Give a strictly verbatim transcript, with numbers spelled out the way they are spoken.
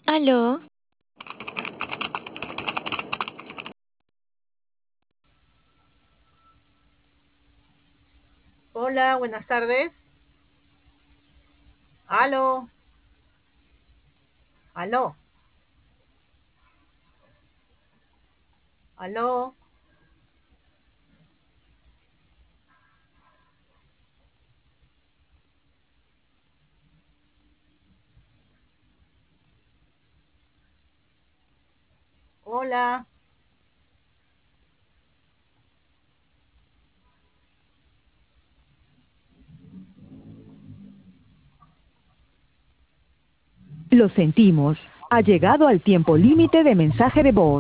Aló, Hola, buenas tardes. Aló, aló, aló. Hola. Lo sentimos. Ha llegado al tiempo límite de mensaje de voz.